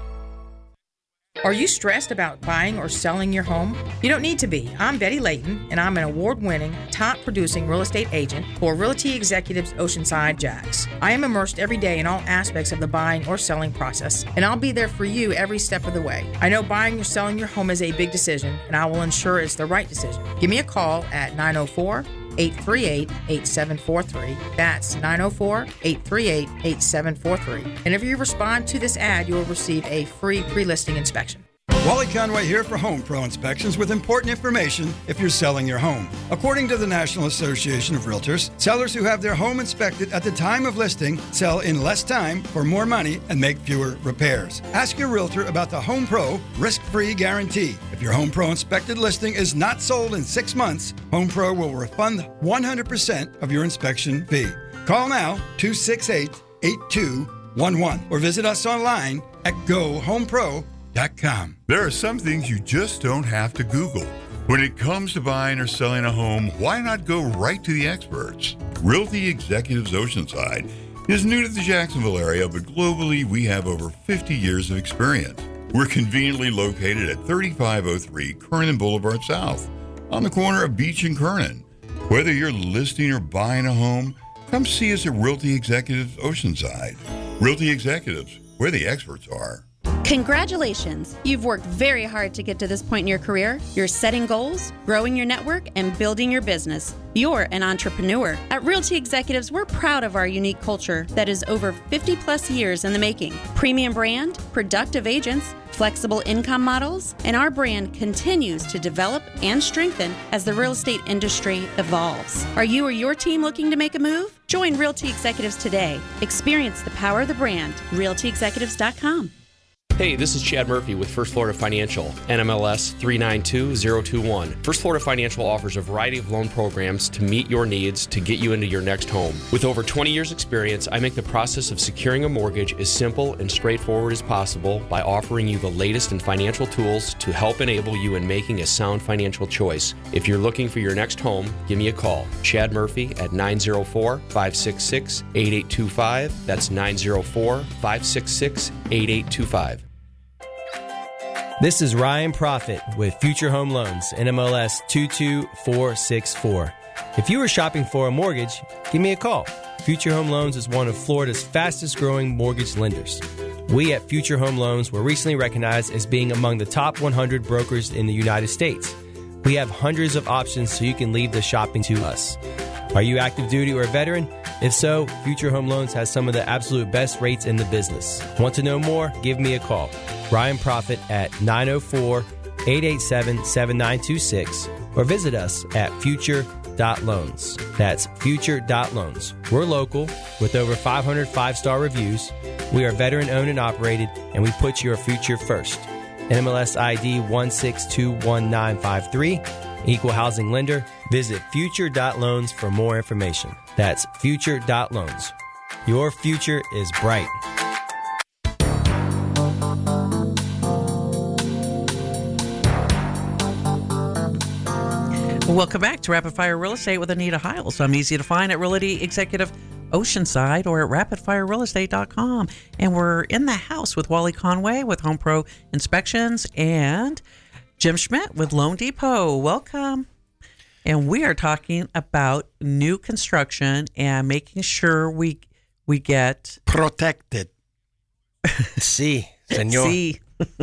Are you stressed about buying or selling your home? You don't need to be. I'm Betty Layton, and I'm an award-winning, top-producing real estate agent for Realty Executives Oceanside Jacks. I am immersed every day in all aspects of the buying or selling process, and I'll be there for you every step of the way. I know buying or selling your home is a big decision, and I will ensure it's the right decision. Give me a call at nine oh four, eight three eight, eight seven four three. That's nine oh four, eight three eight, eight seven four three. And if you respond to this ad, you will receive a free pre-listing inspection. Wally Conway here for Home Pro Inspections with important information if you're selling your home. According to the National Association of Realtors, sellers who have their home inspected at the time of listing sell in less time for more money and make fewer repairs. Ask your realtor about the Home Pro risk-free guarantee. If your Home Pro inspected listing is not sold in six months, Home Pro will refund one hundred percent of your inspection fee. Call now, two six eight, eight two one one, or visit us online at go home pro dot com. There are some things you just don't have to Google. When it comes to buying or selling a home, why not go right to the experts? Realty Executives Oceanside is new to the Jacksonville area, but globally we have over fifty years of experience. We're conveniently located at thirty-five oh three Kernan Boulevard South, on the corner of Beach and Kernan. Whether you're listing or buying a home, come see us at Realty Executives Oceanside. Realty Executives, where the experts are. Congratulations! You've worked very hard to get to this point in your career. You're setting goals, growing your network, and building your business. You're an entrepreneur. At Realty Executives, we're proud of our unique culture that is over fifty plus years in the making. Premium brand, productive agents, flexible income models, and our brand continues to develop and strengthen as the real estate industry evolves. Are you or your team looking to make a move? Join Realty Executives today. Experience the power of the brand. realty executives dot com. Hey, this is Chad Murphy with First Florida Financial, N M L S three nine two zero two one. First Florida Financial offers a variety of loan programs to meet your needs to get you into your next home. With over twenty years experience, I make the process of securing a mortgage as simple and straightforward as possible by offering you the latest in financial tools to help enable you in making a sound financial choice. If you're looking for your next home, give me a call. Chad Murphy at nine oh four, five six six, eight eight two five. That's nine oh four, five six six, eight eight two five. This is Ryan Profit with Future Home Loans, N M L S two two four six four. If you are shopping for a mortgage, give me a call. Future Home Loans is one of Florida's fastest growing mortgage lenders. We at Future Home Loans were recently recognized as being among the top one hundred brokers in the United States. We have hundreds of options so you can leave the shopping to us. Are you active duty or a veteran? If so, Future Home Loans has some of the absolute best rates in the business. Want to know more? Give me a call. Ryan Profit at nine oh four, eight eight seven, seven nine two six or visit us at future dot loans. That's future dot loans. We're local with over five hundred five-star reviews. We are veteran-owned and operated, and we put your future first. N M L S I D one six two one nine five three. Equal housing lender. Visit future dot loans for more information. That's future dot loans. Your future is bright. Welcome back to Rapid Fire Real Estate with Anita Hiles. I'm easy to find at Realty Executive Oceanside or at rapid fire real estate dot com. And we're in the house with Wally Conway with Home Pro Inspections and Jim Schmidt with Loan Depot. Welcome. And we are talking about new construction and making sure we we get protected. Sí, señor. Sí.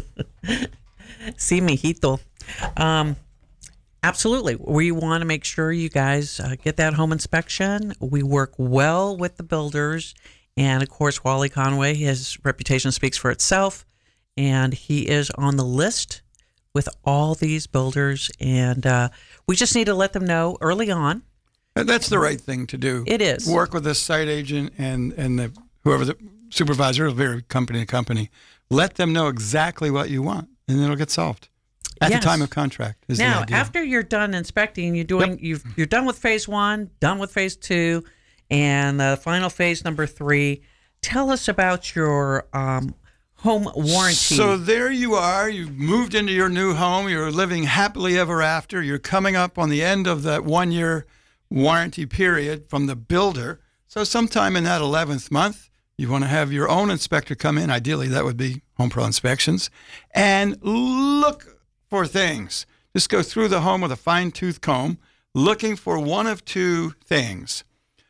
Sí, mijito. Um, absolutely. We want to make sure you guys uh, get that home inspection. We work well with the builders. And, of course, Wally Conway, his reputation speaks for itself. And he is on the list with all these builders. And uh, we just need to let them know early on. That's the right thing to do. It is. Work with the site agent and, and the, whoever the supervisor, will vary company to company. Let them know exactly what you want, and it'll get solved. At Yes. the time of contract is Now, the idea. after you're done inspecting, you're doing Yep. you've you're done with phase one, done with phase two, and the final phase number three. Tell us about your um, home warranty. So there you are. You've moved into your new home. You're living happily ever after. You're coming up on the end of that one-year warranty period from the builder. So sometime in that eleventh month, you want to have your own inspector come in. Ideally, that would be Home Pro Inspections, and look for things. Just go through the home with a fine-tooth comb, looking for one of two things.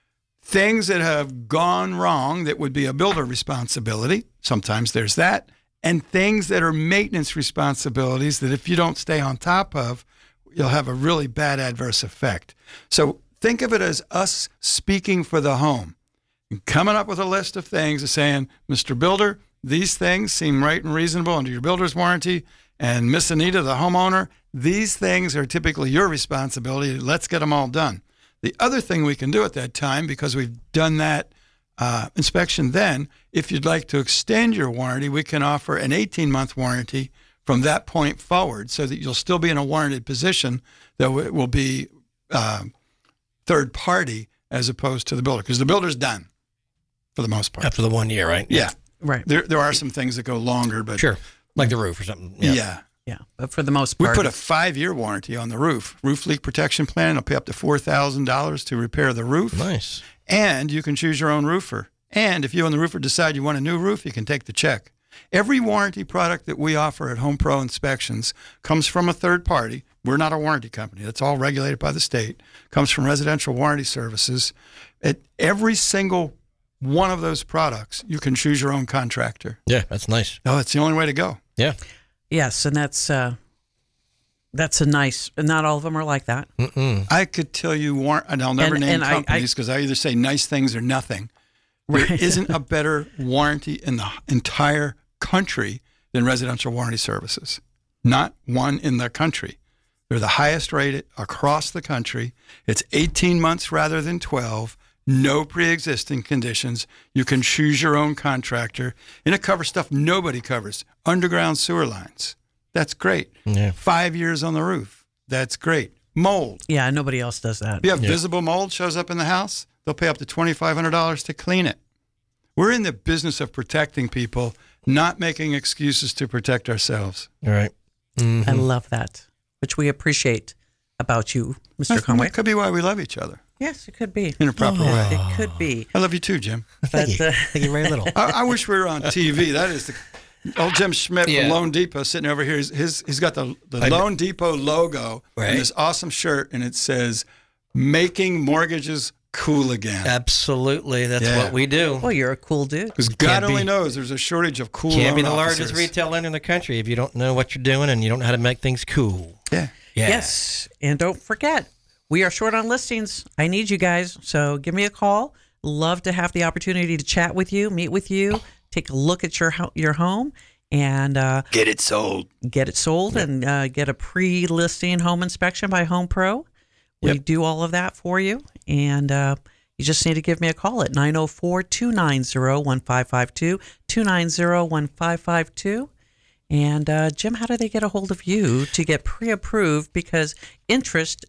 Things that have gone wrong that would be a builder responsibility. Sometimes there's that. And things that are maintenance responsibilities that if you don't stay on top of, you'll have a really bad adverse effect. So think of it as us speaking for the home. And coming up with a list of things and saying, Mister Builder, these things seem right and reasonable under your builder's warranty. And Miss Anita, the homeowner, these things are typically your responsibility. Let's get them all done. The other thing we can do at that time, because we've done that uh, inspection then, if you'd like to extend your warranty, we can offer an eighteen-month warranty from that point forward so that you'll still be in a warranted position, though it will be uh, third party as opposed to the builder, because the builder's done for the most part. After the one year, right? Yeah. Right. There there are some things that go longer, but Sure. Like the roof or something. yeah. Yeah. Yeah, but for the most We part, put a five-year warranty on the roof. Roof leak protection plan. It'll pay up to four thousand dollars to repair the roof. Nice. And you can choose your own roofer. And if you and the roofer decide you want a new roof, you can take the check. Every warranty product that we offer at Home Pro Inspections comes from a third party. We're not a warranty company. That's all regulated by the state. Comes from Residential Warranty Services. At every single one of those products, you can choose your own contractor. Yeah, that's nice. Oh, it's the only way to go. Yeah. yes, and that's uh, that's a nice. Not all of them are like that. Mm-mm. I could tell you, war- and I'll never And- name and I- companies because I, either say nice things or nothing. There Right. isn't a better warranty in the entire country than Residential Warranty Services. Not one in the country. They're the highest rated across the country. It's eighteen months rather than twelve. No pre-existing conditions. You can choose your own contractor. And it covers stuff nobody covers. Underground sewer lines. That's great. Yeah. Five years on the roof. That's great. Mold. Yeah, nobody else does that. If you have Yeah. visible mold shows up in the house, they'll pay up to twenty-five hundred dollars to clean it. We're in the business of protecting people, not making excuses to protect ourselves. All right. Mm-hmm. I love that, which we appreciate about you, Mister That Conway. could be why we love each other Yes, it could be. in a proper way. It could be. I love you too, Jim. Thank But, you. uh, Thank you very little. I, I wish we were on T V. That is the old Jim Schmidt Yeah. from Loan Depot sitting over here. He's, his, he's got the, the I- Loan Depot logo Right. and this awesome shirt, and it says, "Making mortgages cool again." Absolutely. That's Yeah. what we do. Well, you're a cool dude. Because God Can't only be- knows there's a shortage of cool Can't be loan the largest officers. retail lender in the country if you don't know what you're doing and you don't know how to make things cool. Yeah. Yeah. Yes, and don't forget, we are short on listings. I need you guys, so give me a call. Love to have the opportunity to chat with you, meet with you, take a look at your ho- your home, and uh, Get it sold. get it sold and uh, get a pre-listing home inspection by Home Pro. We Yep. do all of that for you, and uh, you just need to give me a call at nine oh four, two nine zero, one five five two, two nine zero, one five five two. And uh, Jim, how do they get a hold of you to get pre-approved? Because interest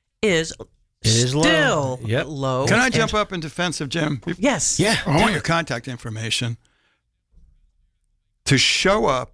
is It is low. still Yep. low. Can I jump up in defense of Jim? Yes. Yeah. I want your contact information to show up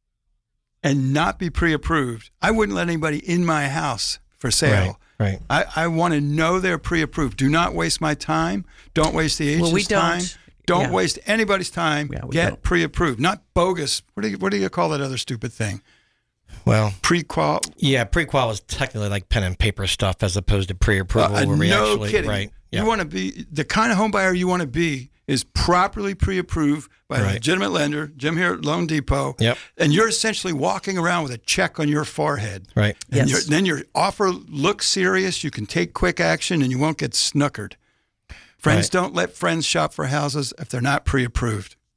and not be pre-approved. I wouldn't let anybody in my house for sale. Right. I, I want to know they're pre-approved. Do not waste my time. Don't waste the agent's Well, we don't. time. Don't Yeah. waste anybody's time. Yeah, we Get don't. pre-approved, not bogus. What do you what do you call that other stupid thing? Well, Pre-qual. yeah, pre-qual is technically like pen and paper stuff as opposed to pre-approval Uh, where we no actually, kidding. right. Yeah. You want to be the kind of home buyer you want to be is properly pre-approved by a Right. legitimate lender, Jim here at Loan Depot. Yep. And you're essentially walking around with a check on your forehead. Right. And Yes. your, then your offer looks serious. You can take quick action, and you won't get snookered. Friends Right. don't let friends shop for houses if they're not pre-approved.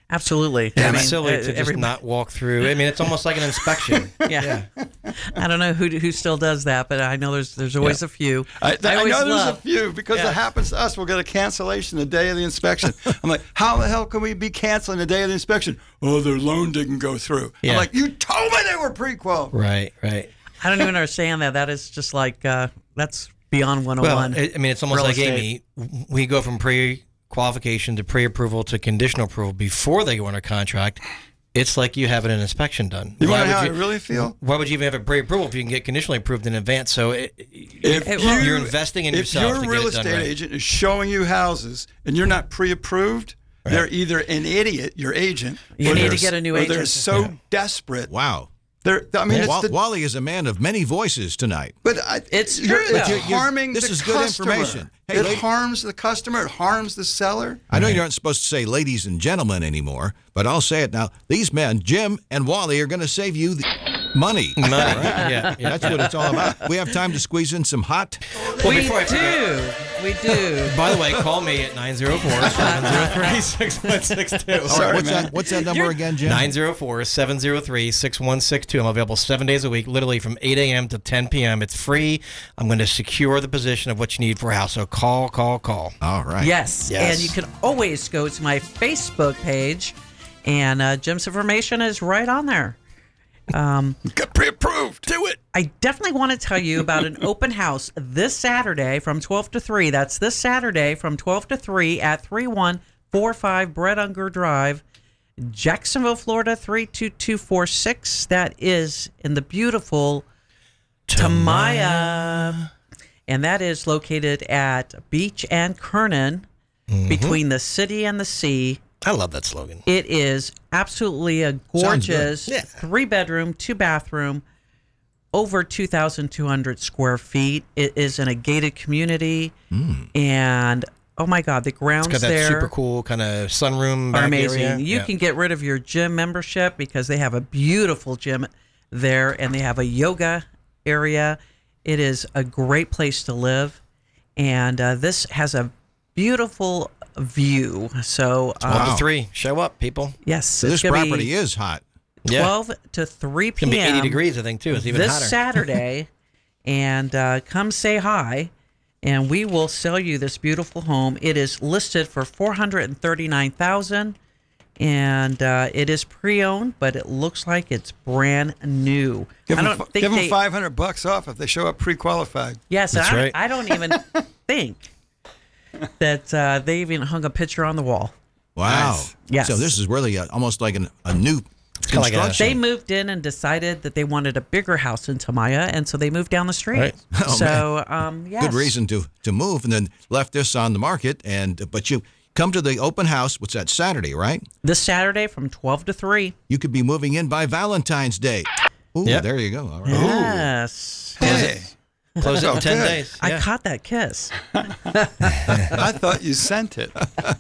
Absolutely. Yeah, I mean, it's silly uh, to just every- not walk through. I mean, it's almost like an inspection. Yeah. I don't know who who still does that, but I know there's there's always Yeah. a few. I, I, always know there's love- a few because Yeah. it happens to us. We'll get a cancellation the day of the inspection. I'm like, how the hell can we be canceling the day of the inspection? Oh, their loan didn't go through. Yeah. I'm like, you told me they were pre-qual. Right, right. I don't even understand that. That is just like uh, that's beyond one oh Well, one. I I mean, it's almost Real like estate. Amy. We go from pre-qualification to pre-approval to conditional approval before they go under contract. It's like you having an inspection done. You Why want to know would how I really feel? Why would you even have a pre-approval if you can get conditionally approved in advance? So it, If you, you're investing in if yourself your to get real it done estate right. agent is showing you houses and you're not pre-approved, they're either an idiot, your agent, You or need to they're- get a new or They're agent. so Yeah. desperate. Wow. They're, I mean, Wa- it's the, Wally is a man of many voices tonight. but I, It's you're, true, it's though. You- you- harming this the is good customer. information. Hey, it lady- harms the customer. It harms the seller. I know you aren't supposed to say ladies and gentlemen anymore, but I'll say it now. These men, Jim and Wally, are going to save you the money. Money, Right? yeah, yeah. That's what it's all about. We have time to squeeze in some hot. Well, we before I forget- do. We do. By the way, call me at nine zero four, seven zero three, six one six two. All right, Sorry, what's man. that? What's that number again, Jim? nine zero four, seven zero three, six one six two. I'm available seven days a week, literally from eight a.m. to ten p.m. It's free. I'm going to secure the position of what you need for a house. So call, call, call. All right. Yes. Yes. And you can always go to my Facebook page, and uh, Jim's information is right on there. Um, Got pre-approved. Do it. I definitely want to tell you about an open house this Saturday from twelve to three. That's this Saturday from twelve to three at three one four five Brett Unger Drive, Jacksonville, Florida three two two four six. That is in the beautiful Tamaya. And that is located at Beach and Kernan, between the city and the sea. I love that slogan. It is absolutely a Sounds good. gorgeous Yeah. three bedroom, two bathroom, over two thousand two hundred square feet. It is in a gated community. And oh my God, the grounds It's got that there super cool kind of sunroom are back amazing. area. You Yeah. can get rid of your gym membership because they have a beautiful gym there and they have a yoga area. It is a great place to live. And uh, this has a beautiful view. So, twelve Wow. to three. Show up, people. yes, So it's this gonna property be is hot. Yeah. twelve to three It's going to p.m. be eighty degrees, I think, too. It's even this hotter. Saturday. And uh, come say hi, and we will sell you this beautiful home. It is listed for four hundred thirty-nine thousand dollars, and uh, it is pre-owned, but it looks like it's brand new. Give I them, don't fi- think give them they. five hundred bucks off if they show up pre-qualified. Yes, That's I, right. I don't even think that uh, they even hung a picture on the wall. Wow. Nice. Yes. So this is really a, almost like an, a new kinda like a- construction. They moved in and decided that they wanted a bigger house in Tamaya, and so they moved down the street. Right. Oh, so, um, yes. Good reason to, to move, and then left this on the market. And but you come to the open house. What's that? Saturday, right? This Saturday from twelve to three. You could be moving in by Valentine's Day. Ooh, Yep. there you go. All right. Yes. Hey, Close it in Oh, ten good. days. I Yeah. caught that kiss. I thought you sent it.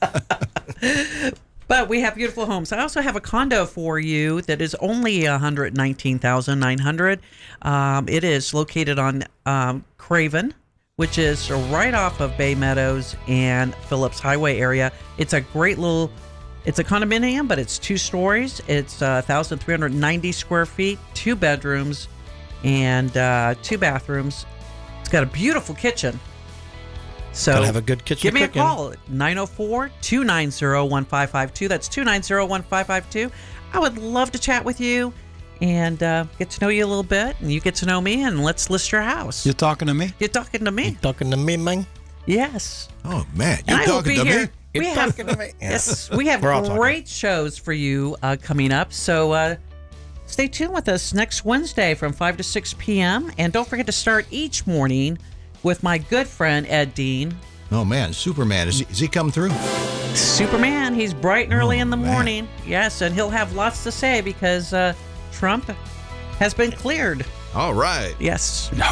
But we have beautiful homes. I also have a condo for you that is only one hundred nineteen thousand nine hundred dollars. Um, it is located on um, Craven, which is right off of Bay Meadows and Phillips Highway area. It's a great little, it's a condominium, but it's two stories. It's uh, one thousand three hundred ninety square feet, two bedrooms, and uh, two bathrooms. It's got a beautiful kitchen. So Gotta have a good kitchen give me cooking. a call at nine oh four, two nine zero, one five five two. That's two nine zero, one five five two. I would love to chat with you and uh, get to know you a little bit, and you get to know me, and let's list your house. You talking to me? You're talking to me. Talking to me, man. Yes. Oh man, And you're I will talking be to here. me. We You're have, talking to me. Yeah. yes, we have We're all talking. great shows for you uh, coming up. So uh, stay tuned with us next Wednesday from five to six p.m. And don't forget to start each morning with my good friend Ed Dean. Oh man, Superman is he, is he come through? Superman. He's bright and early Oh, in the man. morning. Yes, and he'll have lots to say because uh, Trump has been cleared. All right. Yes.